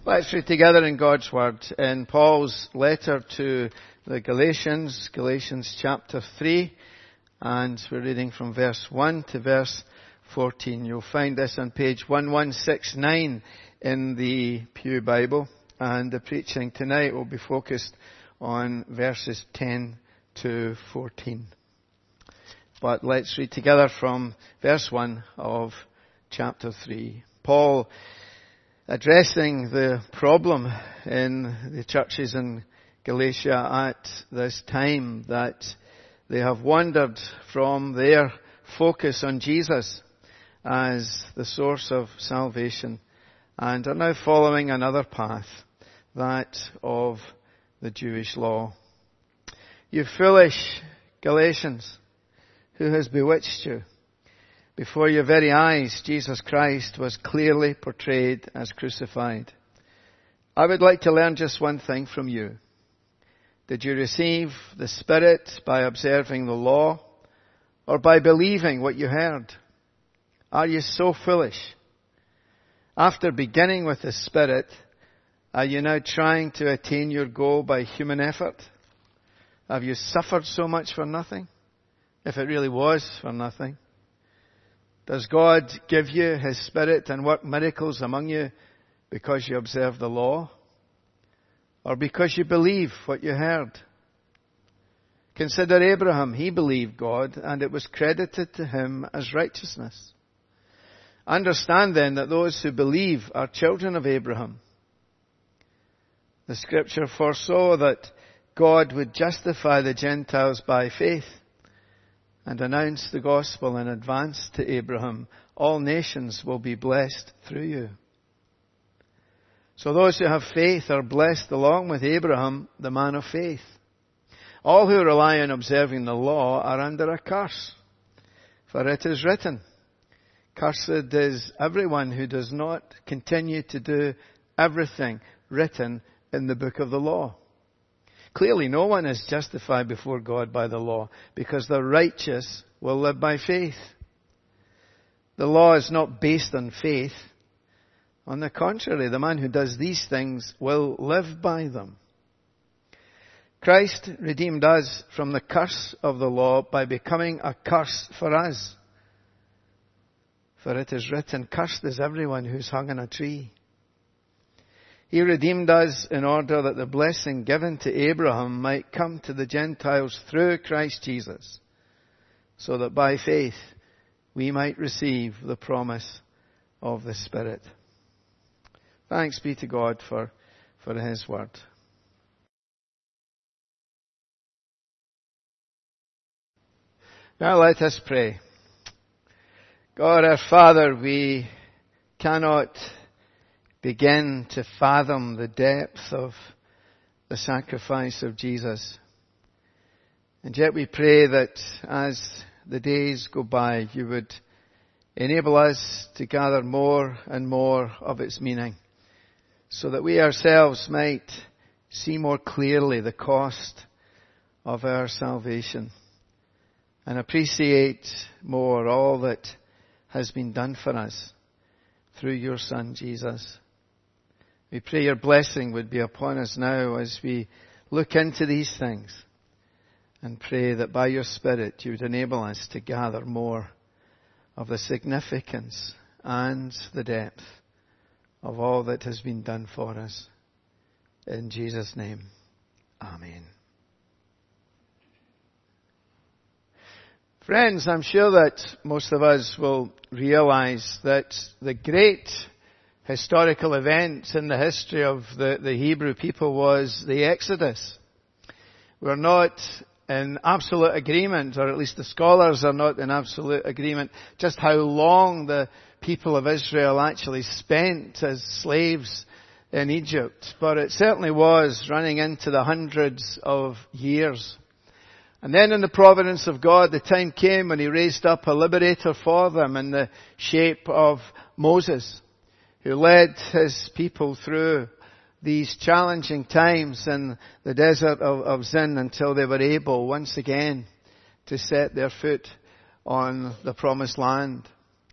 Let's read together in God's Word in Paul's letter to the Galatians, Galatians chapter 3, and we're reading from verse 1 to verse 14. You'll find this on page 1169 in the Pew Bible, and the preaching tonight will be focused on verses 10 to 14. But let's read together from verse 1 of chapter 3. Paul, addressing the problem in the churches in Galatia at this time, that they have wandered from their focus on Jesus as the source of salvation and are now following another path, that of the Jewish law. You foolish Galatians, who has bewitched you? Before your very eyes, Jesus Christ was clearly portrayed as crucified. I would like to learn just one thing from you. Did you receive the Spirit by observing the law, or by believing what you heard? Are you so foolish? After beginning with the Spirit, are you now trying to attain your goal by human effort? Have you suffered so much for nothing? If it really was for nothing. Does God give you His Spirit and work miracles among you because you observe the law? Or because you believe what you heard? Consider Abraham. He believed God, and it was credited to him as righteousness. Understand then that those who believe are children of Abraham. The Scripture foresaw that God would justify the Gentiles by faith and announce the gospel in advance to Abraham. All nations will be blessed through you. So those who have faith are blessed along with Abraham, the man of faith. All who rely on observing the law are under a curse. For it is written, "Cursed is everyone who does not continue to do everything written in the book of the law." Clearly, no one is justified before God by the law, because the righteous will live by faith. The law is not based on faith. On the contrary, the man who does these things will live by them. Christ redeemed us from the curse of the law by becoming a curse for us. For it is written, "Cursed is everyone who's hung on a tree." He redeemed us in order that the blessing given to Abraham might come to the Gentiles through Christ Jesus, so that by faith we might receive the promise of the Spirit. Thanks be to God for His Word. Now let us pray. God our Father, we cannot begin to fathom the depth of the sacrifice of Jesus. And yet we pray that as the days go by, you would enable us to gather more and more of its meaning, so that we ourselves might see more clearly the cost of our salvation and appreciate more all that has been done for us through your Son, Jesus. We pray your blessing would be upon us now as we look into these things, and pray that by your Spirit you would enable us to gather more of the significance and the depth of all that has been done for us. In Jesus' name, amen. Friends, I'm sure that most of us will realize that the great historical event in the history of the Hebrew people was the Exodus. We're not in absolute agreement, or at least the scholars are not in absolute agreement, just how long the people of Israel actually spent as slaves in Egypt. But it certainly was running into the hundreds of years. And then in the providence of God, the time came when He raised up a liberator for them in the shape of Moses, who led His people through these challenging times in the desert of Zin until they were able once again to set their foot on the promised land.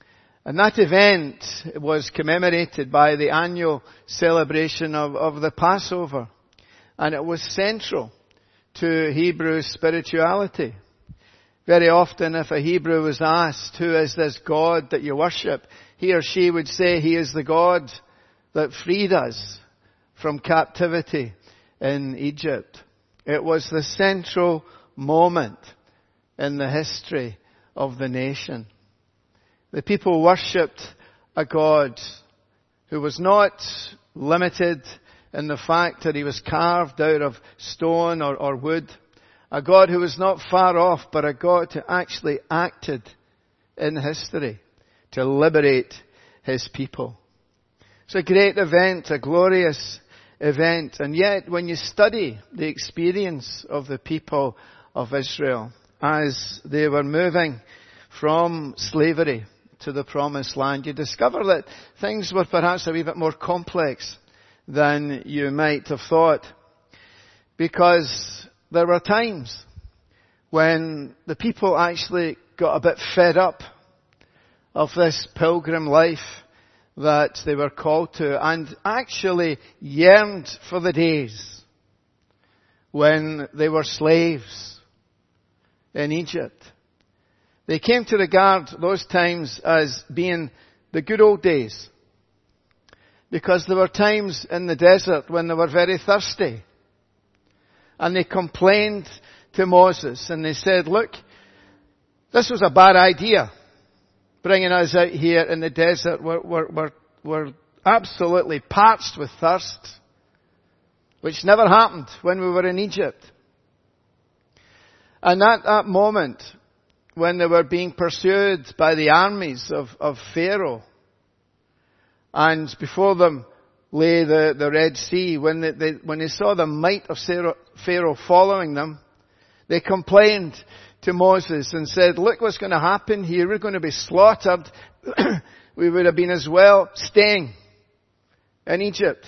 And that event was commemorated by the annual celebration of the Passover. And it was central to Hebrew spirituality. Very often if a Hebrew was asked, who is this God that you worship? He or she would say, He is the God that freed us from captivity in Egypt. It was the central moment in the history of the nation. The people worshipped a God who was not limited in the fact that He was carved out of stone or wood. A God who was not far off, but a God who actually acted in history to liberate His people. It's a great event, a glorious event. And yet, when you study the experience of the people of Israel as they were moving from slavery to the Promised Land, you discover that things were perhaps a wee bit more complex than you might have thought. Because there were times when the people actually got a bit fed up of this pilgrim life that they were called to, and actually yearned for the days when they were slaves in Egypt. They came to regard those times as being the good old days, because there were times in the desert when they were very thirsty. And they complained to Moses and they said, look, this was a bad idea, bringing us out here in the desert. We're absolutely parched with thirst, which never happened when we were in Egypt. And at that moment, when they were being pursued by the armies of Pharaoh, and before them lay the Red Sea, when they saw the might of Pharaoh following them, they complained to Moses and said, look what's going to happen here. We're going to be slaughtered. We would have been as well staying in Egypt.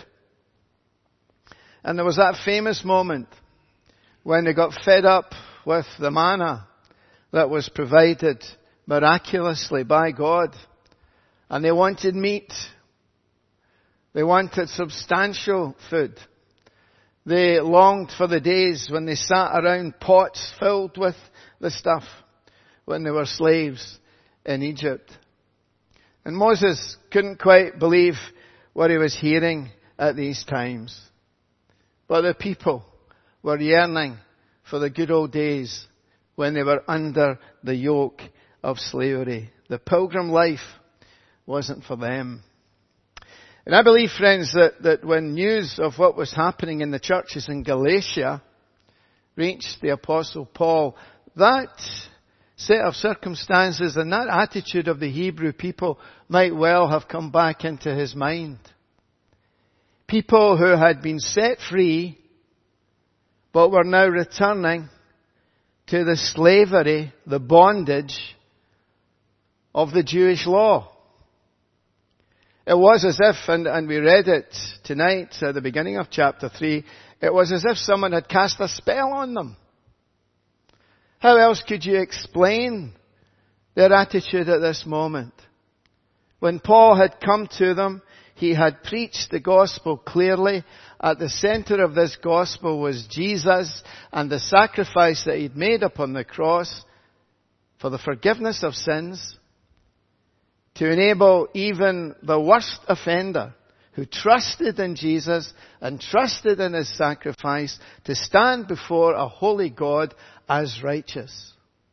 And there was that famous moment when they got fed up with the manna that was provided miraculously by God. And they wanted meat. They wanted substantial food. They longed for the days when they sat around pots filled with the stuff when they were slaves in Egypt. And Moses couldn't quite believe what he was hearing at these times. But the people were yearning for the good old days when they were under the yoke of slavery. The pilgrim life wasn't for them. And I believe, friends, that when news of what was happening in the churches in Galatia reached the Apostle Paul, that set of circumstances and that attitude of the Hebrew people might well have come back into his mind. People who had been set free, but were now returning to the slavery, the bondage of the Jewish law. It was as if, and we read it tonight at the beginning of chapter 3, it was as if someone had cast a spell on them. How else could you explain their attitude at this moment? When Paul had come to them, he had preached the gospel clearly. At the center of this gospel was Jesus and the sacrifice that he'd made upon the cross for the forgiveness of sins, to enable even the worst offender who trusted in Jesus and trusted in his sacrifice to stand before a holy God as righteous.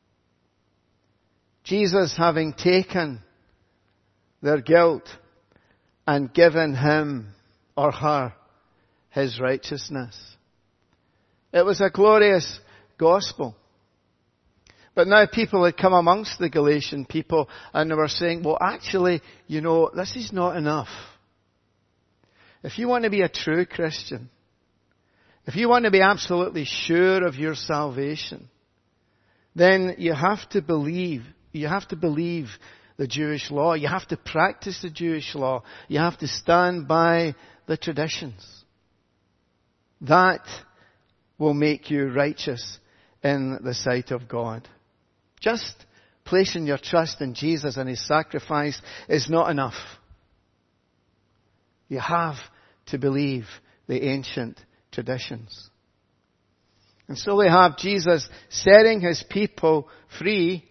Jesus having taken their guilt and given him or her his righteousness. It was a glorious gospel. But now people had come amongst the Galatian people and they were saying, well, actually, this is not enough. If you want to be a true Christian, if you want to be absolutely sure of your salvation, then you have to believe the Jewish law. You have to practice the Jewish law. You have to stand by the traditions. That will make you righteous in the sight of God. Just placing your trust in Jesus and His sacrifice is not enough. You have to believe the ancient traditions. And so we have Jesus setting His people free,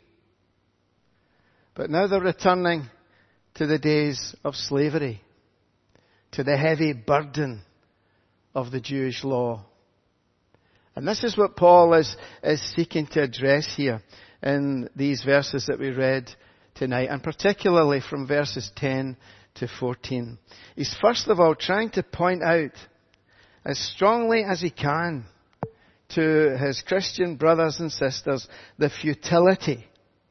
but now they're returning to the days of slavery, to the heavy burden of the Jewish law. And this is what Paul is seeking to address here in these verses that we read tonight, and particularly from verses 10 to 14. He's first of all trying to point out as strongly as he can to his Christian brothers and sisters the futility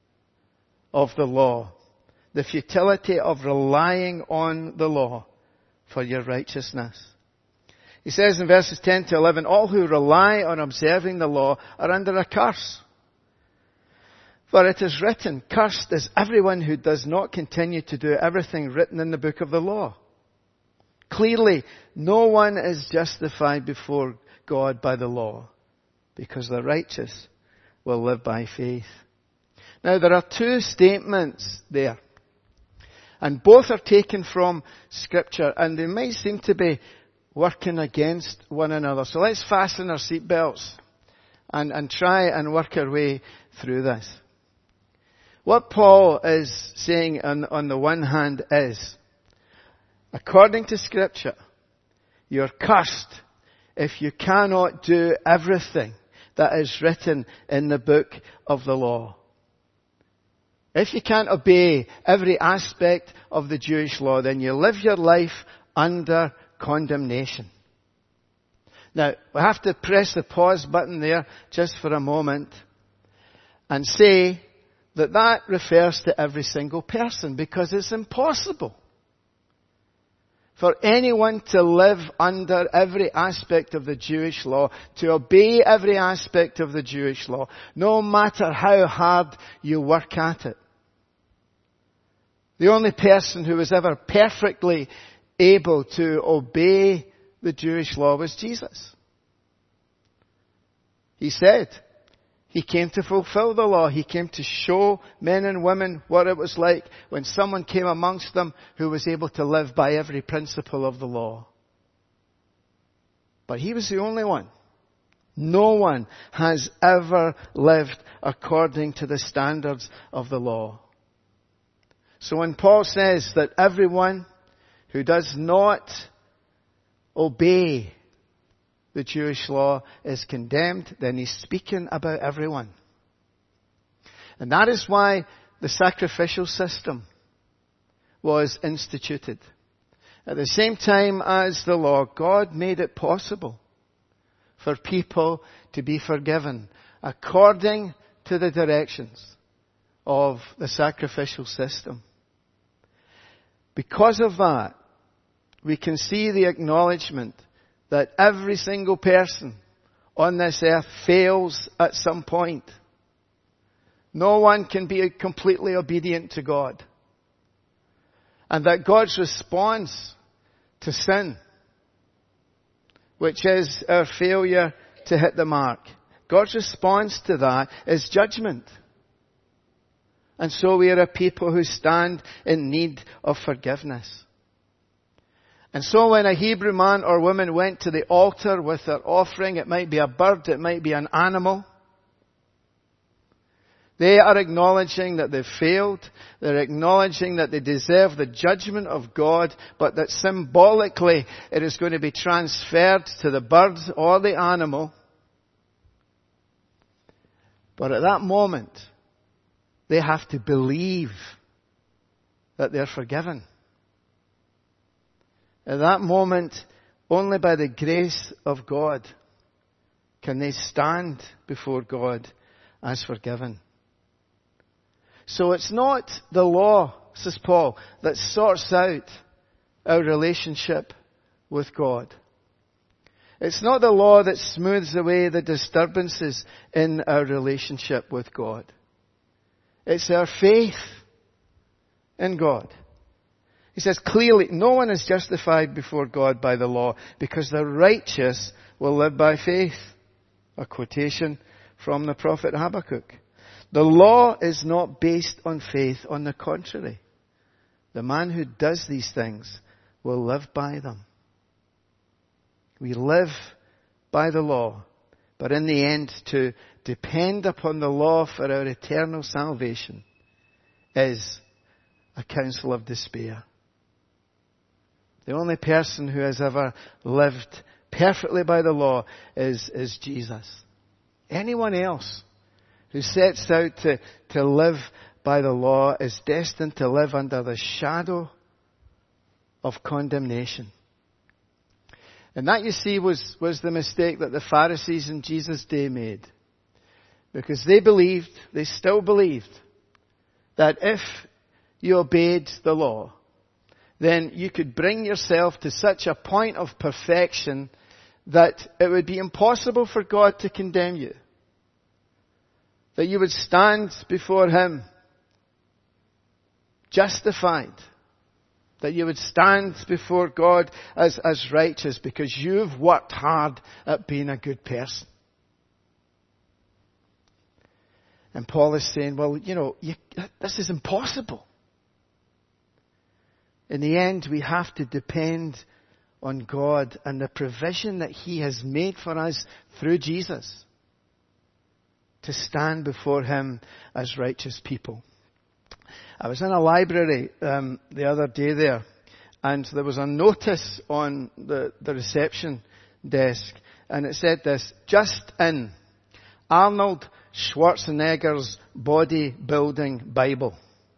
of the law, the futility of relying on the law for your righteousness. He says in verses 10 to 11, all who rely on observing the law are under a curse. For it is written, cursed is everyone who does not continue to do everything written in the book of the law. Clearly, no one is justified before God by the law, because the righteous will live by faith. Now, there are two statements there, and both are taken from Scripture, and they might seem to be working against one another. So let's fasten our seatbelts and try and work our way through this. What Paul is saying on the one hand is, according to Scripture, you're cursed if you cannot do everything that is written in the book of the law. If you can't obey every aspect of the Jewish law, then you live your life under condemnation. Now, we have to press the pause button there just for a moment and say that that refers to every single person, because it's impossible for anyone to live under every aspect of the Jewish law, to obey every aspect of the Jewish law, no matter how hard you work at it. The only person who was ever perfectly able to obey the Jewish law was Jesus. He said He came to fulfill the law. He came to show men and women what it was like when someone came amongst them who was able to live by every principle of the law. But He was the only one. No one has ever lived according to the standards of the law. So when Paul says that everyone who does not obey the Jewish law is condemned, then he's speaking about everyone. And that is why the sacrificial system was instituted. At the same time as the law, God made it possible for people to be forgiven according to the directions of the sacrificial system. Because of that, we can see the acknowledgement that every single person on this earth fails at some point. No one can be completely obedient to God. And that God's response to sin, which is our failure to hit the mark, God's response to that is judgment. And so we are a people who stand in need of forgiveness. And so when a Hebrew man or woman went to the altar with their offering, it might be a bird, it might be an animal, they are acknowledging that they've failed. They're acknowledging that they deserve the judgment of God, but that symbolically it is going to be transferred to the bird or the animal. But at that moment, they have to believe that they're forgiven. At that moment, only by the grace of God can they stand before God as forgiven. So it's not the law, says Paul, that sorts out our relationship with God. It's not the law that smooths away the disturbances in our relationship with God. It's our faith in God. He says clearly, no one is justified before God by the law, because the righteous will live by faith. A quotation from the prophet Habakkuk. The law is not based on faith. On the contrary, the man who does these things will live by them. We live by the law, but in the end, to depend upon the law for our eternal salvation is a counsel of despair. The only person who has ever lived perfectly by the law is Jesus. Anyone else who sets out to live by the law is destined to live under the shadow of condemnation. And that, you see, was the mistake that the Pharisees in Jesus' day made. Because they still believed, that if you obeyed the law, then you could bring yourself to such a point of perfection that it would be impossible for God to condemn you. That you would stand before Him justified. That you would stand before God as righteous because you've worked hard at being a good person. And Paul is saying, well, this is impossible. In the end, we have to depend on God and the provision that He has made for us through Jesus to stand before Him as righteous people. I was in a library the other day there, and there was a notice on the reception desk, and it said this: just in Arnold Schwarzenegger's bodybuilding Bible.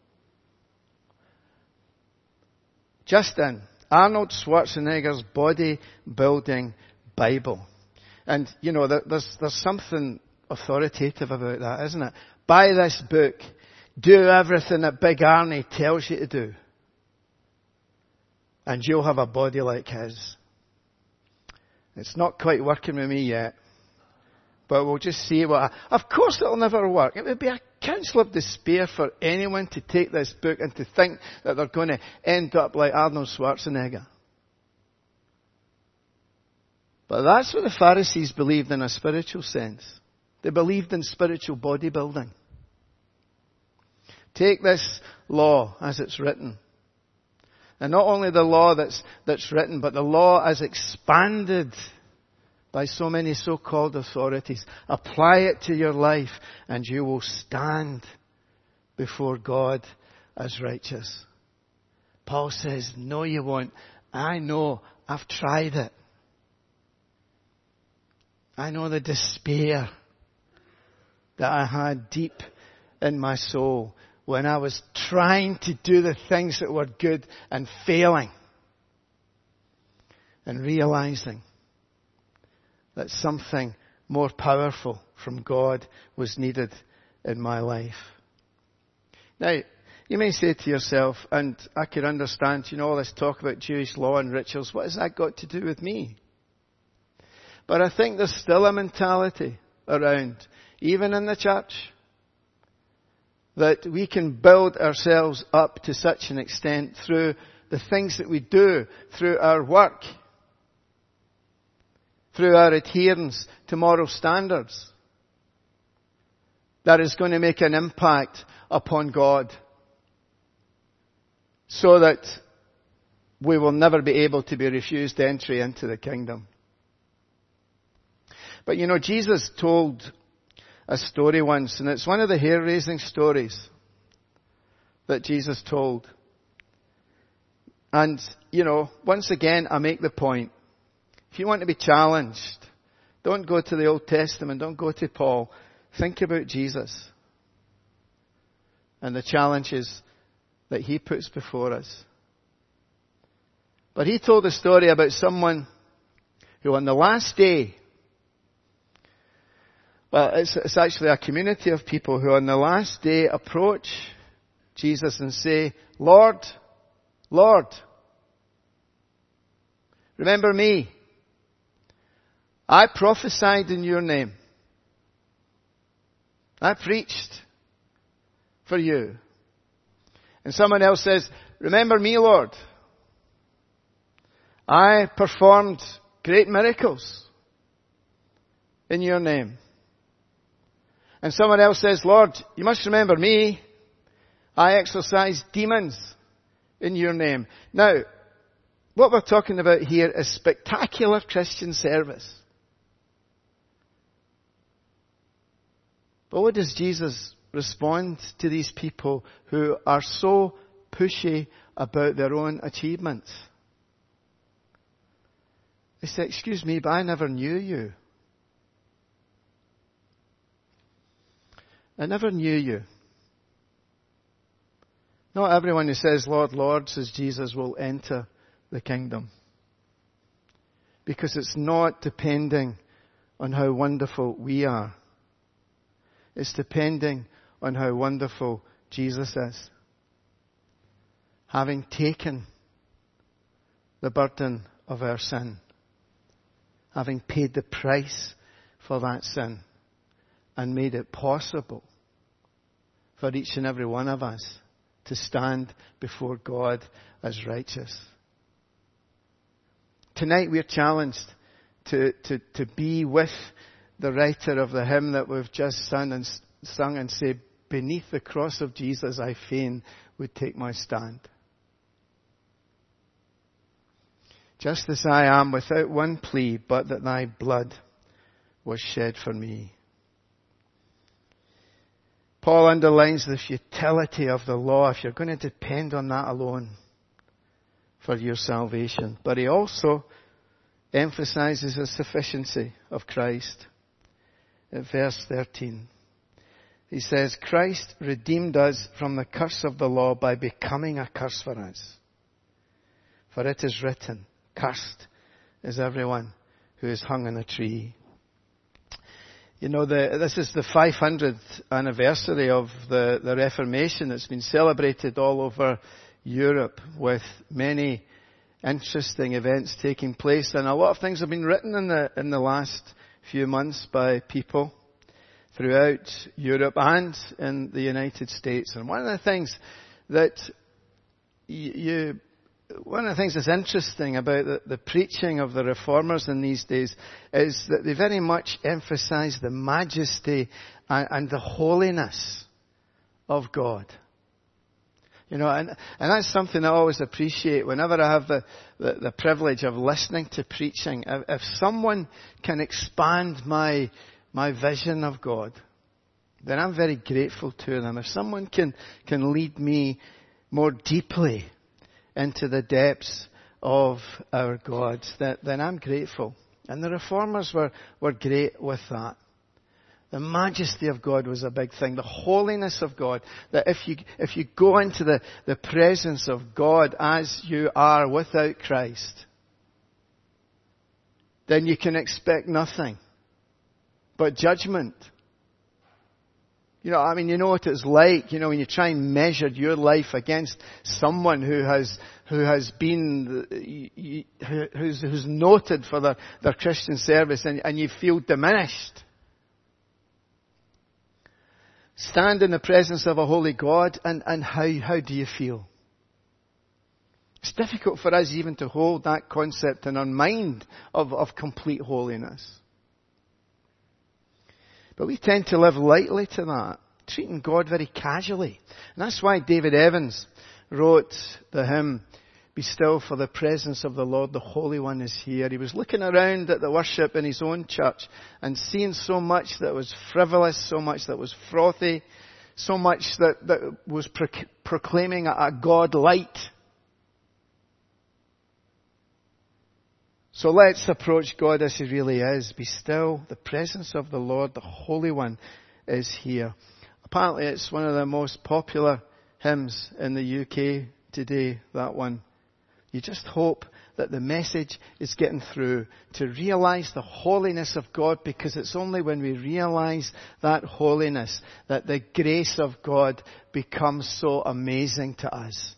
Just in Arnold Schwarzenegger's bodybuilding Bible. And, there's something authoritative about that, isn't it? Buy this book. Do everything that Big Arnie tells you to do. And you'll have a body like his. It's not quite working with me yet. But we'll just see of course it'll never work. It would be a counsel of despair for anyone to take this book and to think that they're going to end up like Arnold Schwarzenegger. But that's what the Pharisees believed in a spiritual sense. They believed in spiritual bodybuilding. Take this law as it's written. And not only the law that's written, but the law as expanded by so many so-called authorities. Apply it to your life and you will stand before God as righteous. Paul says, no you won't. I know, I've tried it. I know the despair that I had deep in my soul when I was trying to do the things that were good and failing and realizing that something more powerful from God was needed in my life. Now, you may say to yourself, and I could understand, all this talk about Jewish law and rituals, what has that got to do with me? But I think there's still a mentality around, even in the church, that we can build ourselves up to such an extent through the things that we do, through our work, through our adherence to moral standards, that is going to make an impact upon God so that we will never be able to be refused entry into the kingdom. But Jesus told a story once, and it's one of the hair-raising stories that Jesus told. And, once again, I make the point. If you want to be challenged, don't go to the Old Testament, don't go to Paul. Think about Jesus and the challenges that He puts before us. But He told a story about someone who on the last day, it's actually a community of people who on the last day approach Jesus and say, Lord, Lord, remember me. I prophesied in your name. I preached for you. And someone else says, remember me, Lord. I performed great miracles in your name. And someone else says, Lord, you must remember me. I exorcise demons in your name. Now, what we're talking about here is spectacular Christian service. But what does Jesus respond to these people who are so pushy about their own achievements? He said, excuse me, but I never knew you. I never knew you. Not everyone who says, Lord, Lord, says Jesus, will enter the kingdom. Because it's not depending on how wonderful we are. It's depending on how wonderful Jesus is. Having taken the burden of our sin. Having paid the price for that sin. And made it possible for each and every one of us to stand before God as righteous. Tonight we're challenged to be with the writer of the hymn that we've just sung and say, beneath the cross of Jesus I fain would take my stand. Just as I am without one plea, but that thy blood was shed for me. Paul underlines the futility of the law if you're going to depend on that alone for your salvation. But he also emphasizes the sufficiency of Christ. At verse 13, he says, Christ redeemed us from the curse of the law by becoming a curse for us. For it is written, cursed is everyone who is hung on a tree. You know, this is the 500th anniversary of the Reformation. It's been celebrated all over Europe with many interesting events taking place. And a lot of things have been written in the last few months by people throughout Europe and in the United States. And one of the things that's interesting about the preaching of the Reformers in these days is that they very much emphasize the majesty and the holiness of God. You know, and that's something I always appreciate whenever I have the privilege of listening to preaching. If someone can expand my vision of God, then I'm very grateful to them. If someone can lead me more deeply into the depths of our God, then I'm grateful. And the Reformers were great with that. The majesty of God was a big thing. The holiness of God. That if you go into the presence of God as you are without Christ, then you can expect nothing but judgment. You know, I mean, you know what it's like, you know, when you try and measure your life against someone who's noted for their Christian service and you feel diminished. Stand in the presence of a holy God and how do you feel? It's difficult for us even to hold that concept in our mind of complete holiness. But we tend to live lightly to that, treating God very casually. And that's why David Evans wrote the hymn, Be Still for the Presence of the Lord, the Holy One is Here. He was looking around at the worship in his own church and seeing so much that was frivolous, so much that was frothy, so much that was proclaiming a God light. So let's approach God as He really is. Be still. The presence of the Lord, the Holy One, is here. Apparently it's one of the most popular hymns in the UK today, that one. You just hope that the message is getting through to realize the holiness of God, because it's only when we realize that holiness that the grace of God becomes so amazing to us.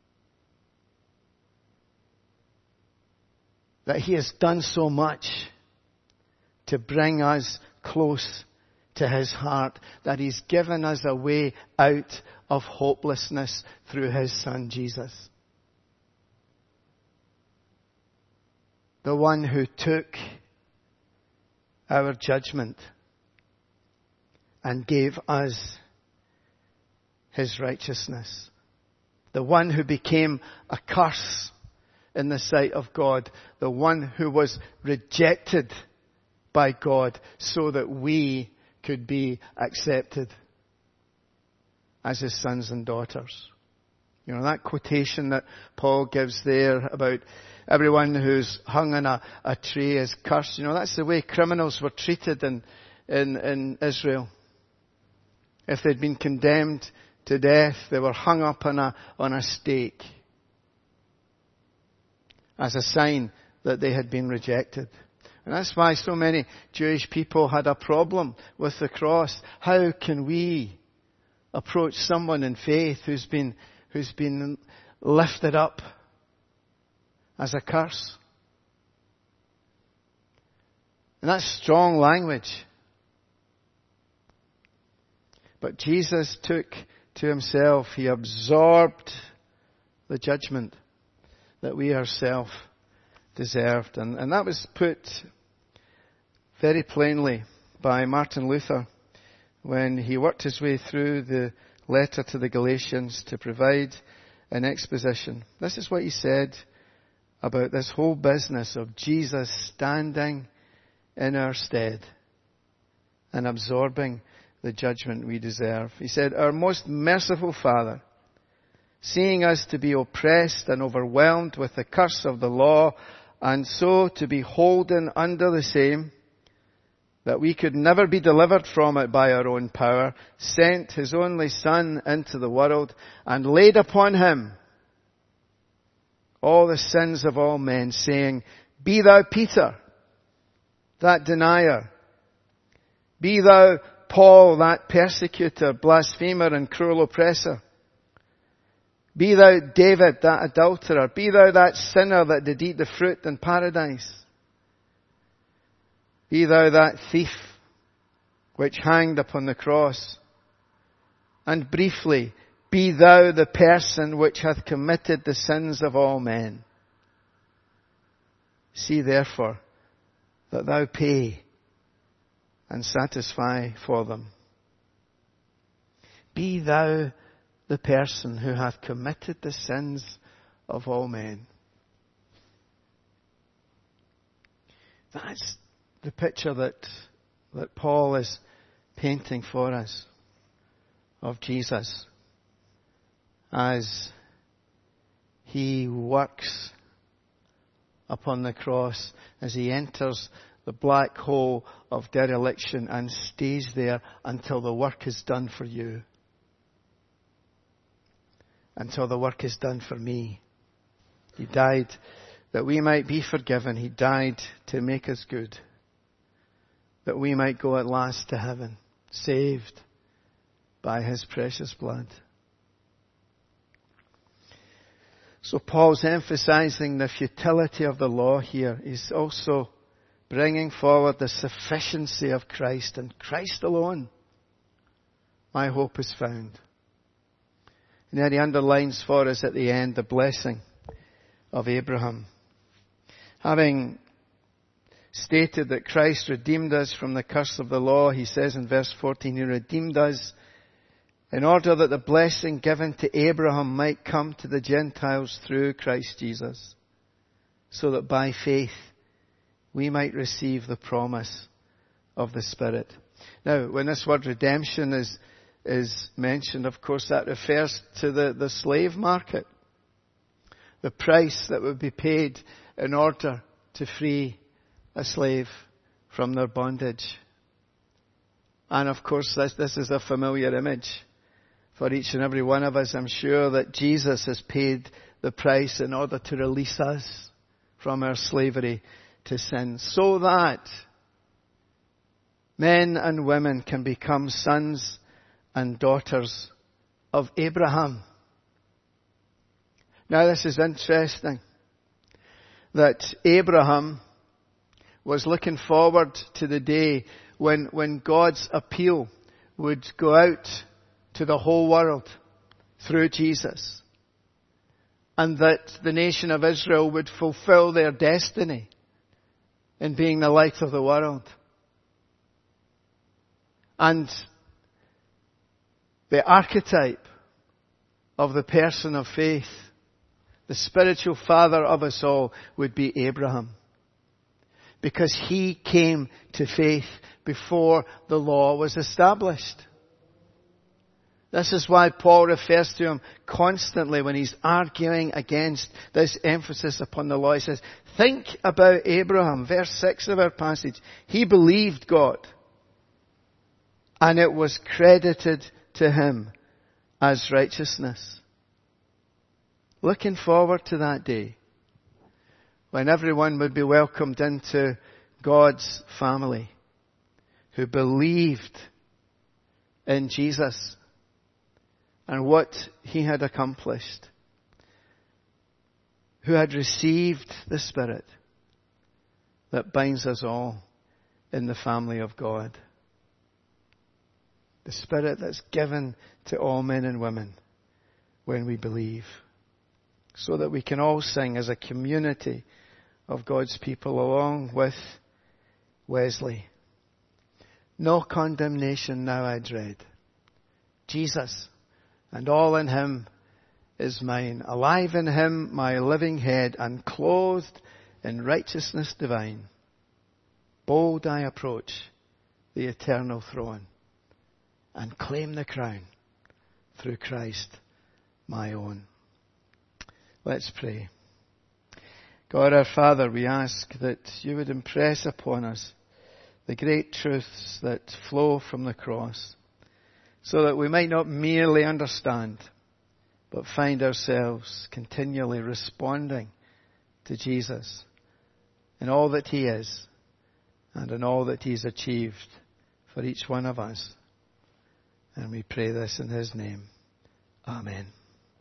That He has done so much to bring us close to His heart, that He's given us a way out of hopelessness through His Son Jesus. The one who took our judgment. and gave us his righteousness. The one who became a curse in the sight of God. The one who was rejected by God so that we could be accepted as his sons and daughters. You know, that quotation that Paul gives there about everyone who's hung on a tree is cursed. You know, that's the way criminals were treated in Israel. If they'd been condemned to death, they were hung up on a stake as a sign that they had been rejected. And that's why so many Jewish people had a problem with the cross. How can we approach someone in faith who's been lifted up as a curse? And that's strong language. But Jesus took to himself, he absorbed the judgment that we ourselves deserved. And that was put very plainly by Martin Luther when he worked his way through the letter to the Galatians to provide an exposition. This is what he said about this whole business of Jesus standing in our stead and absorbing the judgment we deserve. He said, "Our most merciful Father, seeing us to be oppressed and overwhelmed with the curse of the law, and so to be holden under the same, that we could never be delivered from it by our own power, sent his only Son into the world, and laid upon him all the sins of all men, saying, Be thou Peter, that denier. Be thou Paul, that persecutor, blasphemer, and cruel oppressor. Be thou David, that adulterer. Be thou that sinner that did eat the fruit in paradise. Be thou that thief which hanged upon the cross. And briefly, be thou the person which hath committed the sins of all men. See therefore that thou pay and satisfy for them. Be thou the person who hath committed the sins of all men." That's the picture that Paul is painting for us of Jesus as he works upon the cross, as he enters the black hole of dereliction and stays there until the work is done for you. Until the work is done for me. He died that we might be forgiven. He died to make us good. That we might go at last to heaven, saved by his precious blood. So Paul's emphasizing the futility of the law here. He's also bringing forward the sufficiency of Christ, and Christ alone my hope is found. And then he underlines for us at the end the blessing of Abraham. Having stated that Christ redeemed us from the curse of the law, he says in verse 14, he redeemed us in order that the blessing given to Abraham might come to the Gentiles through Christ Jesus, so that by faith we might receive the promise of the Spirit. Now, when this word redemption is mentioned, of course, that refers to the slave market. The price that would be paid in order to free a slave from their bondage. And of course, this is a familiar image for each and every one of us. I'm sure that Jesus has paid the price in order to release us from our slavery to sin, so that men and women can become sons and daughters of Abraham. Now, this is interesting, that Abraham was looking forward to the day when God's appeal would go out to the whole world through Jesus, and that the nation of Israel would fulfill their destiny in being the light of the world. And the archetype of the person of faith, the spiritual father of us all, would be Abraham. Because he came to faith before the law was established. This is why Paul refers to him constantly when he's arguing against this emphasis upon the law. He says, think about Abraham, verse 6 of our passage. He believed God, and it was credited to him as righteousness. Looking forward to that day when everyone would be welcomed into God's family who believed in Jesus and what he had accomplished, who had received the Spirit that binds us all in the family of God. The Spirit that's given to all men and women when we believe, so that we can all sing as a community of God's people along with Wesley. No condemnation now I dread. Jesus and all in him is mine. Alive in him my living head, and clothed in righteousness divine. Bold I approach the eternal throne and claim the crown through Christ my own. Let's pray. God our Father, we ask that you would impress upon us the great truths that flow from the cross, so that we might not merely understand, but find ourselves continually responding to Jesus in all that he is and in all that he's achieved for each one of us. And we pray this in his name. Amen.